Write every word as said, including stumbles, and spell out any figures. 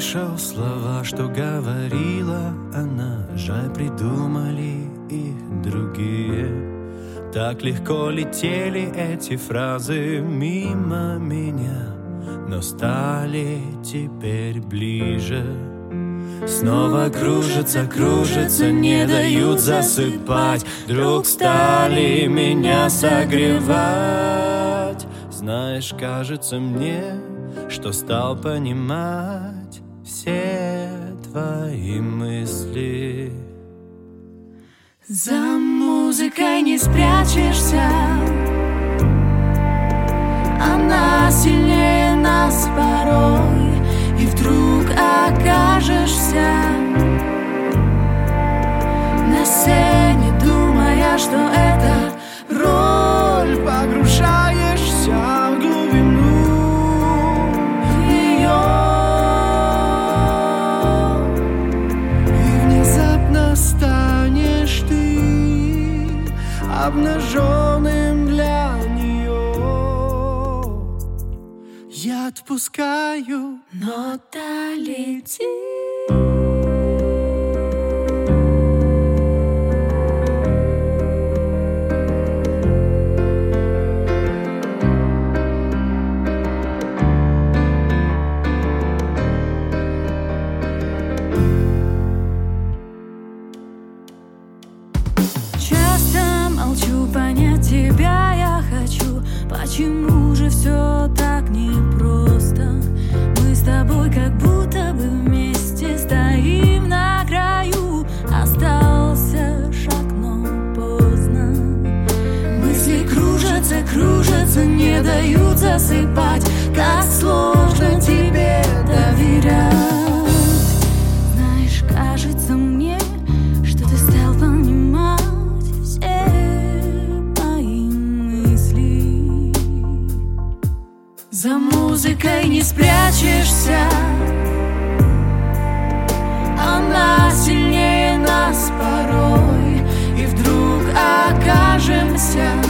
слышал слова, что говорила она. Жаль, придумали их другие. Так легко летели эти фразы мимо меня, но стали теперь ближе. Снова кружатся, кружатся, не дают засыпать. Вдруг стали меня согревать. Знаешь, кажется мне, что стал понимать все твои мысли. За музыкой не спрячешься, она сильнее нас порой. И вдруг окажешься на сцене, думая, что это роль. Погружаешься в глубину ее, и внезапно станешь ты обнаженным для нее. Я отпускаю, но долети. Часто молчу, понять тебя я хочу. Почему же все так непросто? Мы с тобой как будто бы вместе стоим на краю. Остался шаг, но поздно. Мысли кружатся, кружатся, не дают засыпать. Как сложно тебе доверять. Знаешь, кажется мне, что ты стал понимать все мои мысли. За музыкой не спрячешься, она сильнее нас порой. И вдруг окажемся